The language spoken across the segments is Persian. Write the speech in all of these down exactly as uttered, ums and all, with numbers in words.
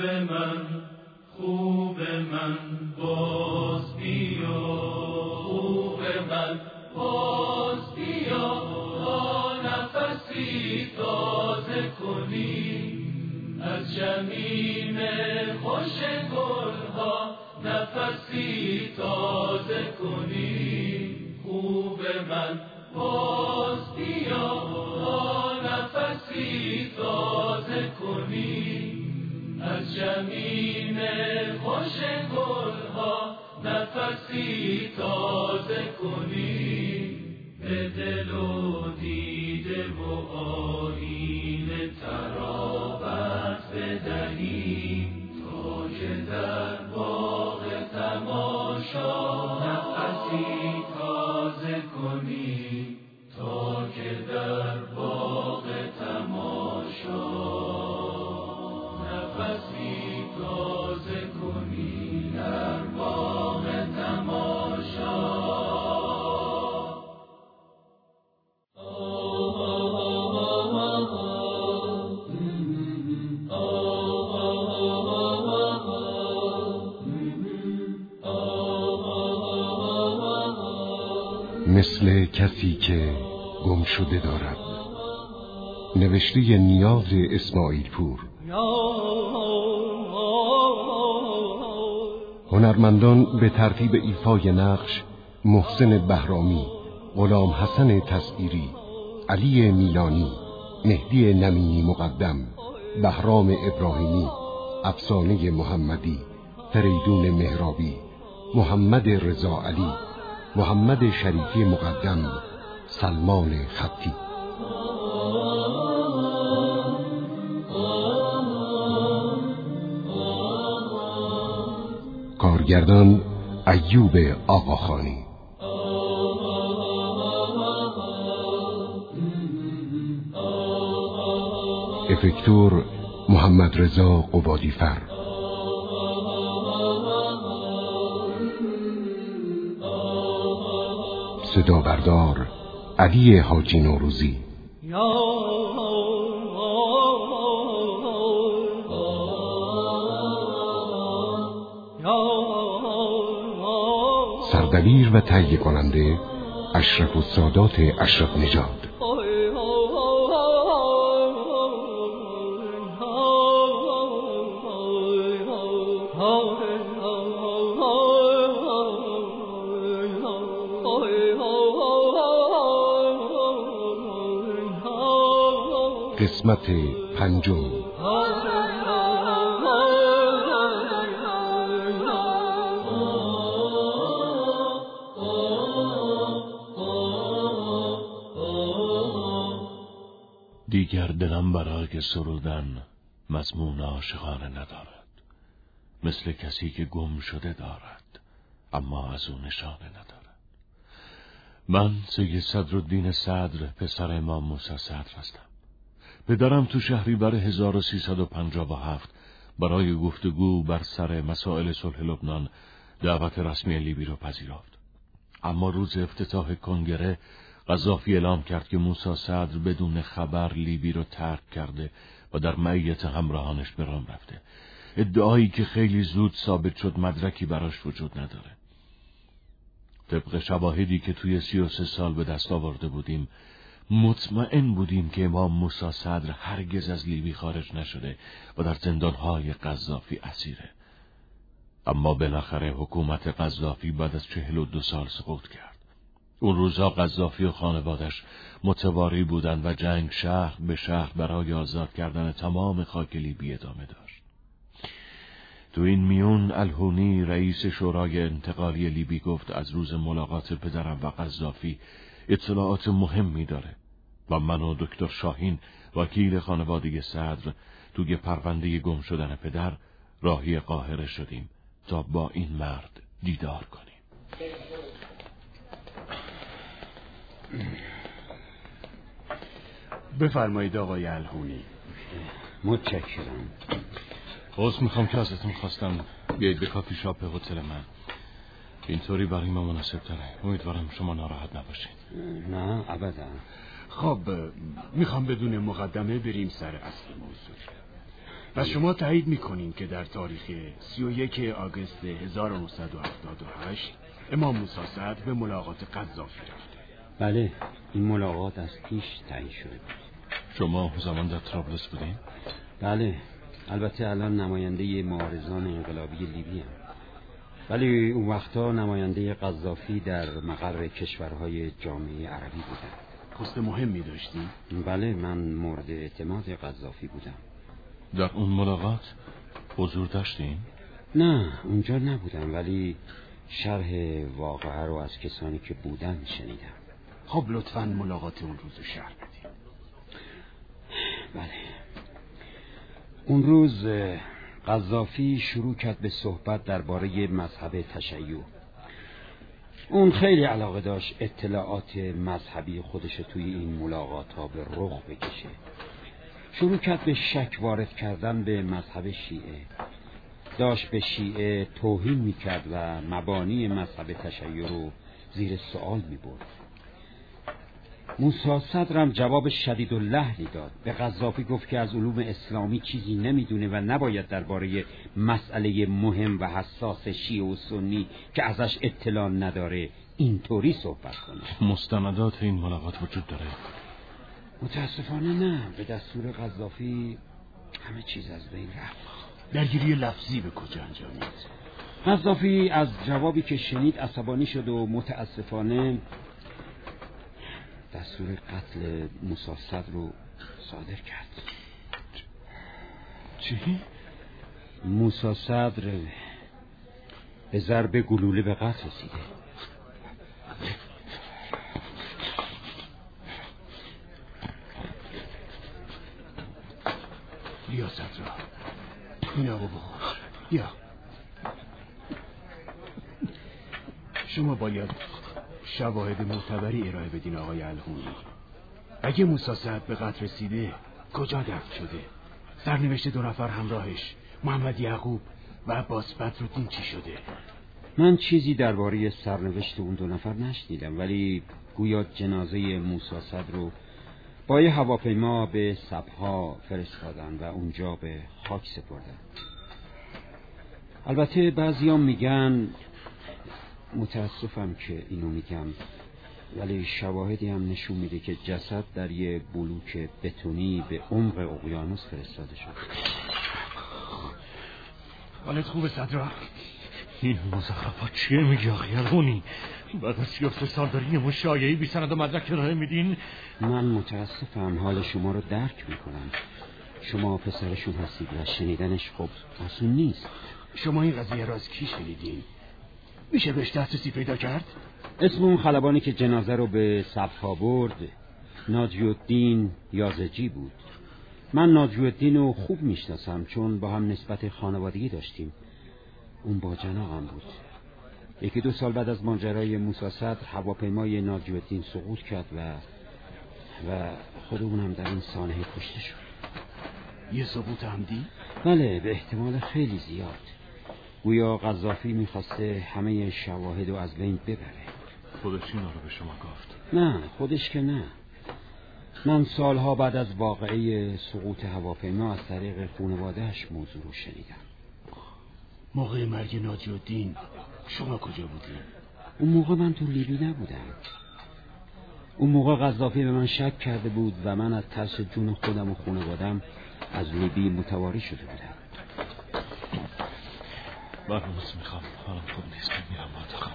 من خوب من باز بیا، خوب من باز بیا، تا نفسی تازه کنی از جمیم خوش گلها، نفسی تازه کنی. خوب من باز بیا، تا نفسی تازه کنی از جمیم خوش گلها، نفسی تازه کنی. به دل و دیده و آیینه ترابت بدهیم، تا که در باغ تماشا نفسی تازه کنی، تا که در باغ تماشا نفسی تازه کنی، در باغ تماشا. مثل کسی که گم شده دارد. نوشته نیاز اسماعیل پور. هنرمندان به ترتیب ایفای نقش: محسن بهرامی، غلام حسن تسعیری، علی میلانی، مهدی نمینی مقدم، بهرام ابراهیمی، افسانه محمدی، فریدون مهرابی، محمد رضا علی، محمد شریفی مقدم، سلمان خطی. کارگردان ایوب آقاخانی. افکتور محمد رضا قبادیفر. صدا بردار علی حاجی نوروزی. سردبیر و تهیه کننده اشرف السادات اشرف نژاد. قسمت پنجم. دیگر دلم برای سرودن مضمون عاشقانه ندارد، مثل کسی که گم شده دارد اما از او نشانه ندارد. من سید صدرالدین صدر، پسر امام موسی صدر هستم. پدرم تو شهریور هزار و سیصد و پنجاه و هفت برای گفتگو بر سر مسائل صلح لبنان دعوت رسمی لیبی را پذیرفت. اما روز افتتاح کنگره قذافی اعلام کرد که موسی صدر بدون خبر لیبی را ترک کرده و در معیت همراهانش به رام رفته. ادعایی که خیلی زود ثابت شد مدرکی براش وجود نداره. طبق شواهدی که توی سی و سه سال به دست آورده بودیم، مطمئن بودیم که امام موسی صدر هرگز از لیبی خارج نشده و در زندانهای قذافی اسیره. اما بالاخره حکومت قذافی بعد از چهل و دو سال سقوط کرد. اون روزا قذافی و خانوادش متواری بودند و جنگ شهر به شهر برای آزاد کردن تمام خاک لیبی ادامه داشت. تو این میون الهونی رئیس شورای انتقالی لیبی گفت از روز ملاقات پدرم و قذافی اطلاعات مهمی داره و من و دکتر شاهین وکیل خانواده صدر توی پرونده گم شدن پدر راهی قاهره شدیم تا با این مرد دیدار کنیم. بفرمایید آقای الهونی. متشکرم. عذر میخوام که ازتون خواستم بیایید به کافی شاپ هتل من. اینطوری برای ما مناسب تره. امیدوارم شما ناراحت نباشید. نه ابدا. خب میخوام بدون مقدمه بریم سر اصل موضوع. و شما تایید میکنین که در تاریخ سی و یک آگوست هزار و نهصد و هفتاد و هشت امام موسی صدر به ملاقات قذافی رفته؟ بله، این ملاقات از پیش تعیین شده. شما زمان در طرابلس بودین؟ بله، البته الان نماینده معارضان انقلابی لیبی هم. ولی اون وقتا نماینده قذافی در مقر کشورهای جامعه عربی بودم. پست مهمی داشتی؟ بله، من مورد اعتماد قذافی بودم. در اون ملاقات حضور داشتین؟ نه، اونجا نبودم، ولی شرح واقعه رو از کسانی که بودن شنیدم. خب لطفاً ملاقات اون روز رو شرح بدید. بله، اون روز قذافی شروع کرد به صحبت درباره مذهب تشیع. اون خیلی علاقه داشت اطلاعات مذهبی خودش توی این ملاقات ها به رخ بکشه. شروع کرد به شک وارد کردن به مذهب شیعه. داشت به شیعه توهین میکرد و مبانی مذهب تشیع رو زیر سوال میبرد. موسی صدرم جواب شدید و لحنی داد. به قذافی گفت که از علوم اسلامی چیزی نمیدونه و نباید درباره مسئله مهم و حساس شیعه و سنی که ازش اطلاع نداره اینطوری صحبت کنه. مستندات این ملاقات وجود داره؟ متاسفانه نه. به دستور قذافی همه چیز از بین رفت. درگیری لفظی به کجا انجامید؟ قذافی از جوابی که شنید عصبانی شد و متاسفانه دستور قتل موسی صدر رو صادر کرد. چی؟ موسی صدر به ضرب گلوله به قتل رسیده. بیا صدرا، این آقا بخور. بیا. شما باید شواهد معتبری ارائه بدین آقای الهونی. اگه موسی صدر به قتل رسیده کجا دفن شده؟ سرنوشت دو نفر همراهش محمد یعقوب و عباس بدرالدین چی شده؟ من چیزی درباره سرنوشت اون دو نفر نشنیدم، ولی گویا جنازه موسی صدر رو با یه هواپیما به سبها فرستادن و اونجا به خاک سپردن. البته بعضیام میگن، متاسفم که اینو میگم، ولی شواهدی هم نشون میده که جسد در یه بلوک بتونی به عمق اقیانوس فرستاده شد. حالت خوبه صدرا؟ این مزخرفات چیه میگی آقای الهونی؟ بعد از سی و سه سال داری یه مشایعی بی سند و مدرک ارائه میدین؟ من متاسفم، حال شما رو درک میکنم. شما پسرشون هستید و شنیدنش خب آسون نیست. شما این قضیه را از کی شنیدین؟ میشه بهش دسترسی پیدا کرد؟ اسم اون خلبانی که جنازه رو به صفها برد ناجی الدین یازجی بود. من ناجی الدین رو خوب میشناسم چون با هم نسبت خانوادگی داشتیم. اون با جناقم بود. یکی دو سال بعد از ماجرای موسی صدر هواپیمای ناجی الدین سقوط کرد و و خودمونم در این سانحه کشته شد. یه ثبوت عمدی؟ بله، به احتمال خیلی زیاد. گویا قذافی میخواسته همه شواهد رو از بین ببره. خودش اینا رو به شما گفت؟ نه، خودش که نه. من سالها بعد از واقعه سقوط هواپیما از طریق خانواده‌اش موضوع رو شنیدم. موقع مرگ ناجی الدین شما کجا بودین؟ اون موقع من تو لیبی نبودم. اون موقع قذافی به من شک کرده بود و من از ترس جون خودم و خانواده‌ام از لیبی متواری شده بودم. من روز میخوام، حالم خوب نیست، میرم اتاقم.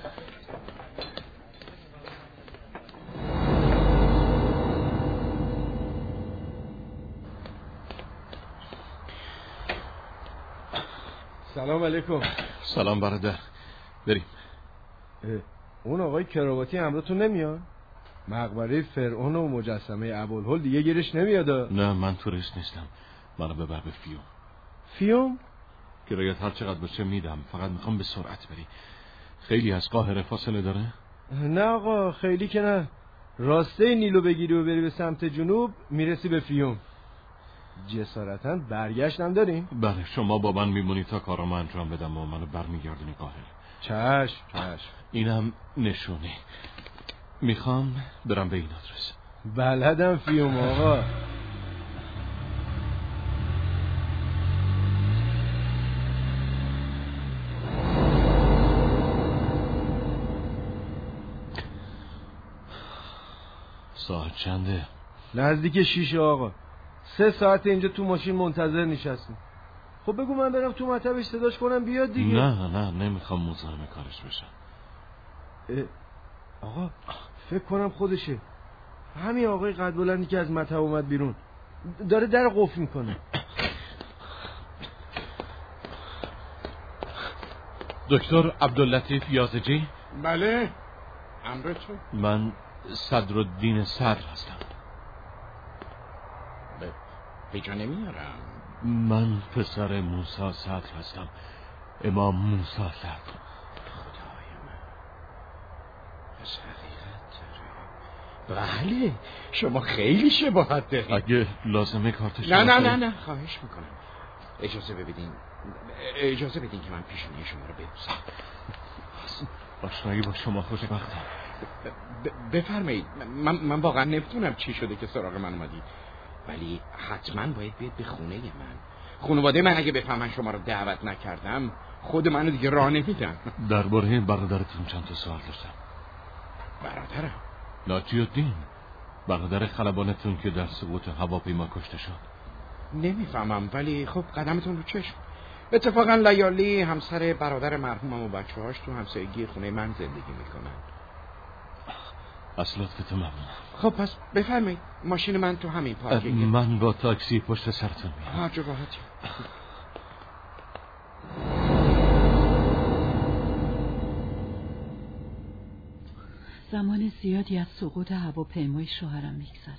سلام علیکم. سلام برادر، بریم. اون آقای کراواتی همراهتون نمیاد؟ مقبره فرعون و مجسمه ابوالهول دیگه گیرش نمیاد؟ نه، من توریست نیستم. منو ببر به فیوم. فیوم؟ کرایت هر چقدر باشه میدم، فقط میخوام به سرعت بری. خیلی از قاهره فاصله داره؟ نه آقا، خیلی که نه. راسته نیلو بگیری و بری به سمت جنوب میرسی به فیوم. جسارتاً برگشتم داریم؟ بله، شما با من میمونی تا کارامو انجام بدم و منو برمیگردونی قاهره. چشم چشم. اینم نشونی. میخوام برم به این آدرس. بلدم فیوم آقا. ساعت چنده؟ نزدیک شیشه آقا. سه ساعت اینجا تو ماشین منتظر نشستیم. خب بگو من برم تو مطبش صداش کنم بیاد دیگه. نه نه نمیخوام مزاحم کارش بشم. آقا فکر کنم خودشه، همین آقای قد بلندی که از مطب اومد بیرون داره در قفل میکنه. دکتر عبداللطیف یازجی؟ بله امرتون. من صدرالدین صدر هستم. به پیجا نمیارم. من پسر موسی صدر هستم، امام موسی صدر. خدای من پس حقیقت داره. بله شما خیلی شباهت دارید. اگه لازمه کارت شما. نه نه نه نه خواهش میکنم اجازه ببینین اجازه بدین که من پیشونی شما رو ببوسم. آشنایی با شما خوشبختم. بفرمایید. من من واقعا نمیدونم چی شده که سراغ من اومدید، ولی حتما باید بیاد به خونه من. خانواده من اگه بفهمن شما رو دعوت نکردم خود منو دیگه راه نمیدن. درباره برادرتون چند تا سوال داشتم. برادرم؟ ناجی الدین، برادر خلبانتون که در سقوط هواپیما کشته شد. نمیفهمم ولی خب قدمتون رو چشم. اتفاقا لیالی همسر برادر مرحومم و بچه هاش تو همسایگی خونه من زندگی میکنن. از لطفتون ممنونم. خب پس بفرمایید ماشین من تو همین پارکینگ. من با تاکسی پشت سرتون میام. هر جا راحتی. زمان زیادی از سقوط هواپیمای شوهرم میگذره.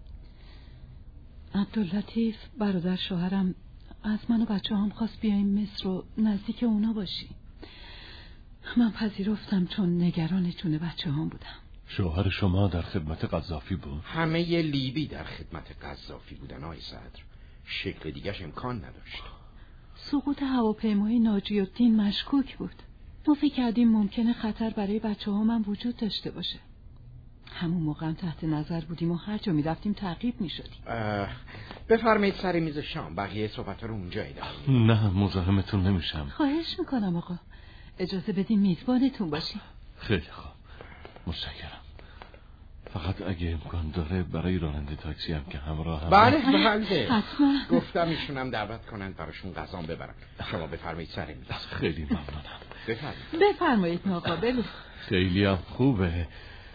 عبداللطیف برادر شوهرم از من و بچه هم خواست بیاییم مصر و نزدیک اونا باشیم. من پذیرفتم چون نگران جون بچه هم بودم. شوهر شما در خدمت قذافی بود؟ همه ی لیبی در خدمت قذافی بودن آقای صدر. شکل دیگه‌ش امکان نداشت. سقوط هواپیمای ناجی الدین مشکوک بود. ما فکر کردیم ممکنه خطر برای بچه هم هم وجود داشته باشه. همون موقع هم تحت نظر بودیم و هر جا می رفتیم تعقیب می شدیم. بفرمایید سر میز شام، بقیه صحبت رو اونجا ادامه. نه مزاحمتون نمیشم. خواهش میکنم آقا، اجازه بدیم میزبانتون باشیم. خیلی خوب، متشکرم. فقط اگه امکان داره برای راننده تاکسی هم که همراه هم. بله بله حتما. گفتم ایشونم دعوت کنن براشون غذا ببرن. شما بفرمایید سر میز. خیلی ممنونم. بفرمایید. بفرمایید آقا بله. خیلی هم خوبه.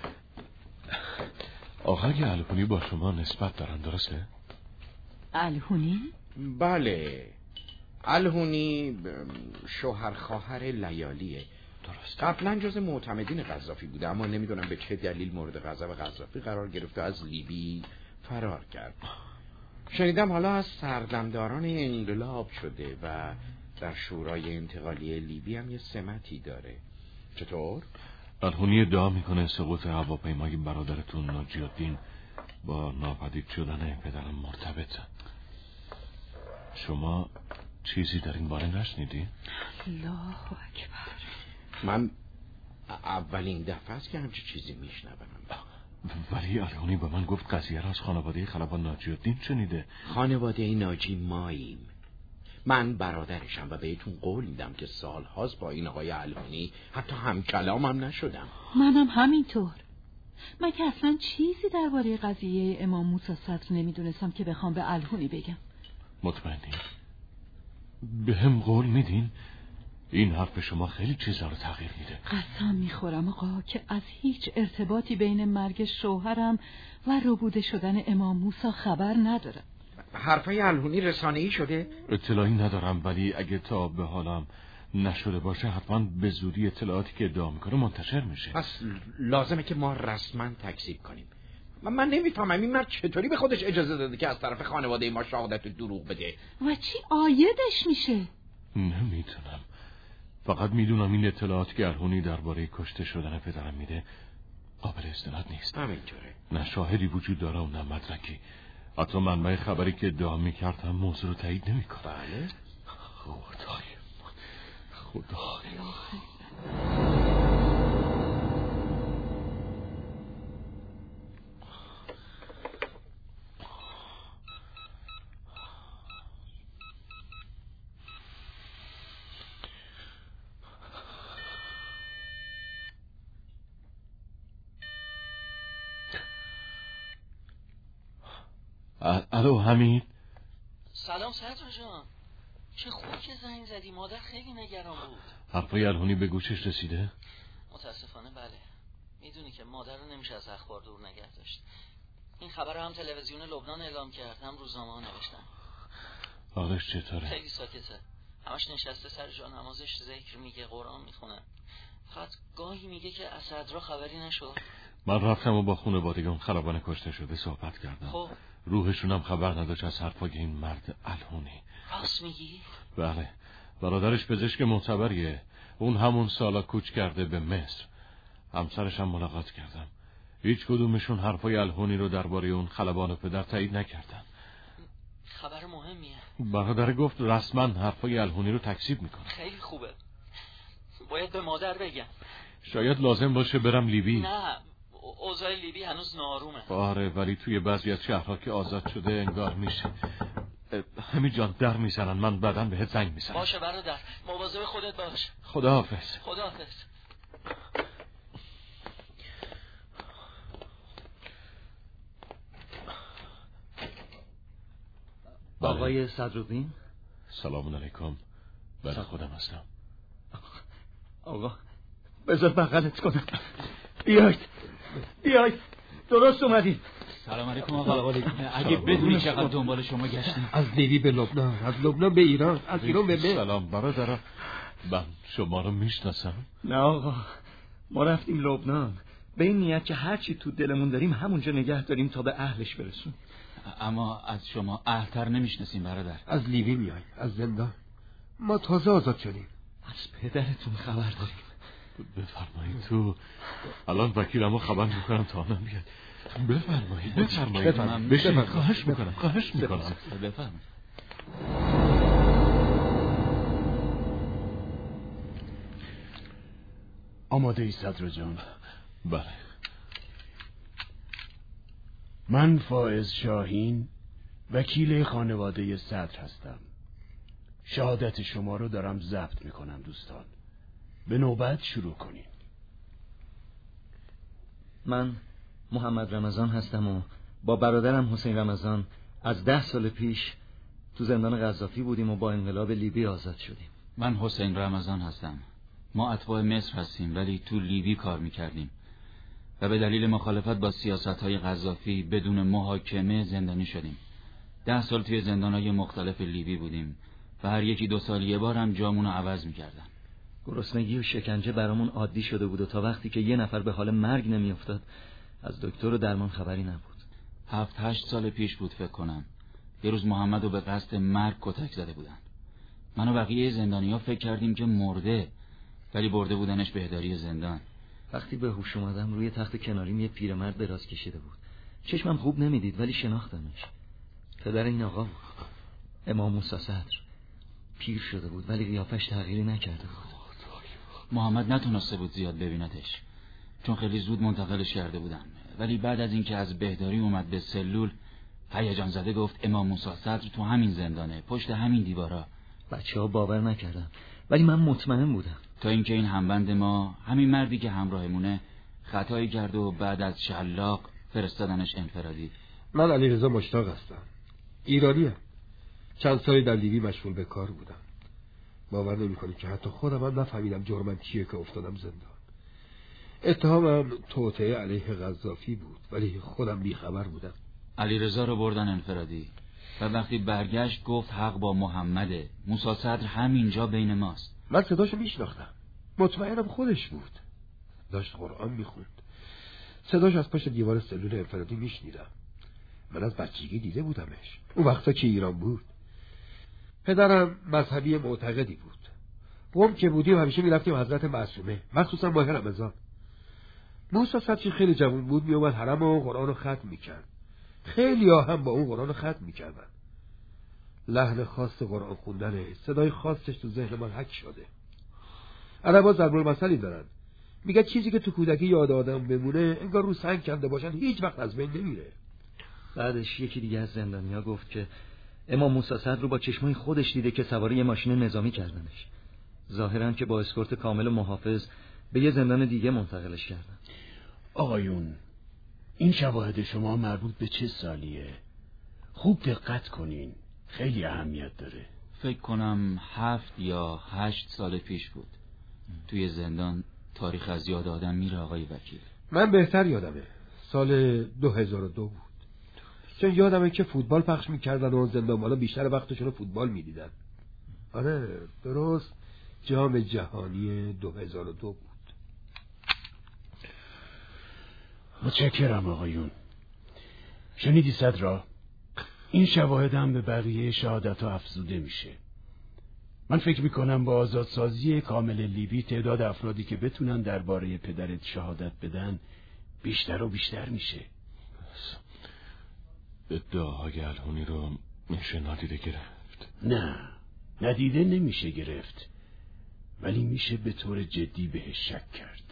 آقای الهونی با شما نسبت دارن درسته؟ الهونی؟ بله الهونی شوهر خواهر لیالیه. درست. قبلا جز معتمدین قذافی بوده، اما نمیدونم به چه دلیل مورد غضب قذافی قرار گرفته از لیبی فرار کرد. شنیدم حالا از سردمداران انقلاب شده و در شورای انتقالی لیبی هم یه سمتی داره. چطور؟ الهونی ادعا میکنه سقوط هواپیمای برادرتون ناجی الدین با ناپدید شدن پدرم مرتبطه. شما چیزی در این باره نشنیدی؟ الله اکبر. من اولین دفعه است که همچی چیزی میشنوم. ولی الهونی به من گفت قضیه را از خانواده خلبان ناجی الدین شنیده. خانواده ناجی ماییم. من برادرشم و بهتون قول میدم که سالهاست با این آقای الهونی حتی همکلامم نشدم. منم همینطور. من که اصلا چیزی درباره قضیه امام موسی صدر نمیدونستم که بخوام به الهونی بگم. مطمئنی؟ به هم قول میدین؟ این حرف شما خیلی چیزا رو تغییر میده. قسم میخورم آقا که از هیچ ارتباطی بین مرگ شوهرم و ربوده شدن امام موسی خبر ندارم. حرفای الهونی رسانه‌ای شده؟ اطلاعی ندارم، ولی اگه تا به حالم نشده باشه حتما به زودی اطلاعاتی که ادعا میکنه منتشر میشه. پس لازمه که ما رسما تکذیب کنیم. من, من نمیفهمم این مرد چطوری به خودش اجازه داده که از طرف خانواده ما شهادت دروغ بده. و چی عایدش میشه؟ نمیتونم. فقط میدونم این اطلاعاتی که الهونی درباره کشته شدن پدرم میده قابل استناد نیست. همینطوره. نه شاهدی وجود داره و نه مدرکی. حتی منبع خبری که ادعا میکرد هم موضوع رو تایید نمیکنه. بله. خدای خدای الو حمید. سلام صدر جان، چه خوب که زنگ زدی، مادر خیلی نگران بود. حرفای الهونی به گوشش رسیده؟ متاسفانه بله. میدونی که مادر رو نمیشه از اخبار دور نگه داشت. این خبر هم تلویزیون لبنان اعلام کرد، هم روزنامه ها نوشتن. حالش چطوره؟ خیلی ساکته، همش نشسته سر جا نمازش ذکر میگه، قرآن میخونه. فقط گاهی میگه که از صدرا خبری نشد. من رفتم و با خانوادگی اون خلبان کشته شده صحبت کردم. خب روحشون هم خبر نداشت از حرفای این مرد الهونی. راست میگی؟ بله، برادرش پزشک معتبریه. اون همون سالا کوچ کرده به مصر. همسرش هم ملاقات کردم. هیچ کدومشون حرفای الهونی رو درباره اون خلبان پدر تایید نکردن. خبر مهمیه. برادر گفت رسما حرفای الهونی رو تکذیب میکنه. خیلی خوبه، باید به مادر بگم. شاید لازم باشه برم لیبی. نه، اوضاع لیبی هنوز نارومه. آره، ولی توی بعضی از شهرها که آزاد شده انگار میشه. همین جان در میزنن، من بعداً بهت زنگ میزنم. باشه برادر، مواظب خودت باش. خداحافظ. خداحافظ. آقای صدرالدین. سلام علیکم. بله خودم هستم. آقا بذار بغلت کنم. بیاید بیاید، درست اومدید. سلام علیکم آقا. اگه بدونی چقدر دنبال شما گشتیم. از لیبی به لبنان، از لبنان به ایران، از ایران به مصر. سلام برادر، من شما رو میشناسم. نه آقا، ما رفتیم لبنان به این نیت که هرچی تو دلمون داریم همونجا نگه داریم تا به اهلش برسون. اما از شما اهل‌تر نمیشناسیم برادر. از لیبی میای، از زندان. ما تازه آزاد شدیم. از پدرتون خبر داریم. بفرمایید تو. الان وکیلمو خبر میکنم تا آنم بیاد. بفرمایید بفرمایید. بشین، خواهش میکنم خواهش میکنم. بفرمایید. آماده ای صدر جان؟ بله. من فائز شاهین، وکیل خانواده صدر هستم. شهادت شما رو دارم ضبط میکنم دوستان. به نوبت شروع کنیم. من محمد رمضان هستم و با برادرم حسین رمضان از ده سال پیش تو زندان قذافی بودیم و با انقلاب لیبی آزاد شدیم. من حسین رمضان هستم. ما اتباع مصر هستیم ولی تو لیبی کار میکردیم و به دلیل مخالفت با سیاست‌های قذافی بدون محاکمه زندانی شدیم. ده سال توی زندان‌های مختلف لیبی بودیم و هر یکی دو سال یه بار هم جامون رو عوض میکردن. گرسنگی و شکنجه برامون عادی شده بود و تا وقتی که یه نفر به حال مرگ نمیافتاد از دکتر و درمان خبری نبود. هفت هشت سال پیش بود فکر کنم. یه روز محمد رو به قصد مرگ کتک زده بودن. من و بقیه زندانی‌ها فکر کردیم که مرده، ولی برده بودنش بهداری زندان. وقتی به هوش اومدم روی تخت کناریم یه پیرمرد دراز کشیده بود. چشمم خوب نمیدید ولی شناختمش. پدر این آقا بود، امام موسی صدر. پیر شده بود ولی قیافش تغییری نکرده بود. محمد نتونسته بود زیاد ببینتش چون خیلی زود منتقلش کرده بودن، ولی بعد از اینکه از بهداری اومد به سلول هیجان زده گفت امام موسی صدر تو همین زندانه، پشت همین دیوارا. بچه‌ها باور نکردن ولی من مطمئن بودم. تا اینکه این همبند ما، همین مردی که همراهمونه، خطایی کرد و بعد از شلاق فرستادنش انفرادی. من علیرضا مشتاق هستم، ایرانیم. چند سالی در لیبی مشغول به کار بودم. باور نمی‌کنی که حتی خودم هم نفهمیدم جرمم چیه که افتادم زندان. اتهامم توطئه علیه قذافی بود ولی خودم بیخبر بودم. علیرضا رو بردن انفرادی و وقتی برگشت گفت حق با محمده، موسی صدر همینجا بین ماست. من صداشو میشناختم، مطمئنم خودش بود. داشت قرآن میخوند. صداش از پشت دیوار سلول انفرادی میشنیدم. من از بچگی دیده بودمش، اون وقتا که ایران بود. پدرم مذهبی معتقدی بود. قم که بودیم همیشه میرفتیم حضرت معصومه، مخصوصا ماه رمضان. موسی صدر خیلی جوان بود، میومد حرم و قرآن رو ختم میکرد. خیلی ها هم با اون قرآن رو ختم میکردن. لحن خاص قرآن خوندنه، صدای خاصش تو ذهن من حک شده. عربا ضرب المثلی دارن، میگه چیزی که تو کودکی یاد آدم بمونه انگار رو سنگ کنده باشن هیچ وقت از بین نمیره. بعدش یکی دیگه از زندانیا گفت که امام موسی صدر رو با چشمای خودش دیده که سوار یه ماشین نظامی کردنش. ظاهرا که با اسکورت کامل و محافظ به یه زندان دیگه منتقلش کردن. آقایون، این شواهد شما مربوط به چه سالیه؟ خوب دقت کنین، خیلی اهمیت داره. فکر کنم هفت یا هشت سال پیش بود. توی زندان تاریخ از یاد آدم میره آقای وکیل. من بهتر یادمه، سال دو هزار و دو بود، چون یادمه که فوتبال پخش میکردن و زندانبانا بیشتر وقتشون رو فوتبال میدیدن. آره درست، جام جهانی دو هزار و دو بود. متشکرم آقایون. شنیدی صدرا؟ این شواهد هم به بقیه شهادت ها افزوده میشه. من فکر میکنم با آزادسازی کامل لیبی تعداد افرادی که بتونن درباره پدرت شهادت بدن بیشتر و بیشتر میشه. ادعاهای الهونی رو میشه نادیده گرفت؟ نه، ندیده نمیشه گرفت، ولی میشه به طور جدی بهش شک کرد.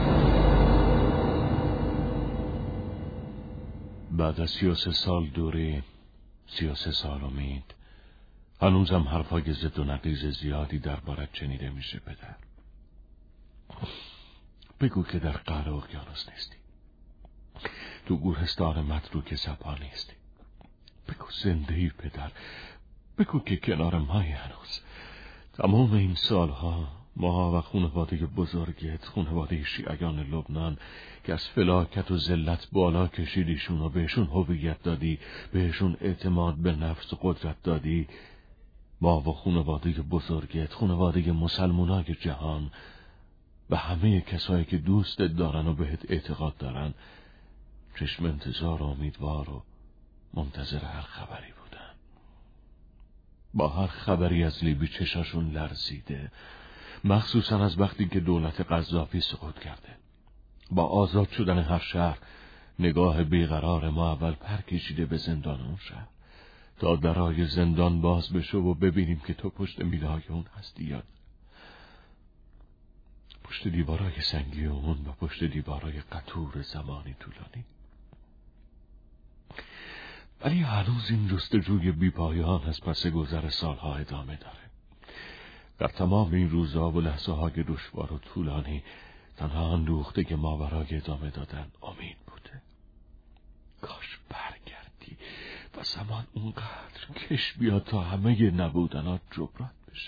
بعد از سی و سه سال دوره، سی و سه سال امید، هنوزم حرفای ضد و نقیض زیادی دربارت شنیده میشه پدر. بگو که در قعر اقیانوس نیستی، تو گورستان متروک سپاه نیستی. بگو زنده ای پدر، بگو که کنار مایی هنوز. تمام این سالها ما و خانواده بزرگت، خانواده شیعیان لبنان که از فلاکت و ذلت بالا کشیدیشون و بهشون هویت دادی، بهشون اعتماد به نفس و قدرت دادی، ما و خانواده بزرگت، خانواده مسلمانای جهان و همه کسایی که دوستت دارن و بهت اعتقاد دارن چشم انتظار و امیدوار و منتظر هر خبری بودن. با هر خبری از لیبی چشاشون لرزیده، مخصوصا از وقتی که دولت قذافی سقوط کرده. با آزاد شدن هر شهر نگاه بیقرار ما اول پر کشیده به زندان اون شهر تا درای زندان باز بشه و ببینیم که تو پشت میلای اون هستی یا پشت دیوارای سنگی اون و پشت دیوارای قطور زمانی طولانی. ولی هنوز این جستجوی بی پایان از پس گذر سالها ادامه داره. در تمام این روزها و لحظه های دشوار و طولانی تنها اندوخته که ما برای ادامه دادن امید بوده. کاش برگردی و زمان اونقدر کش بیاد تا همه نبودنات جبران بشه.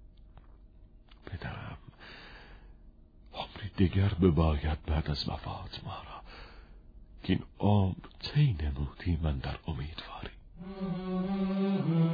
پدرم، عمری دیگر بباید بعد از وفات ما را که این عمر طی نمودی من در امیدواری.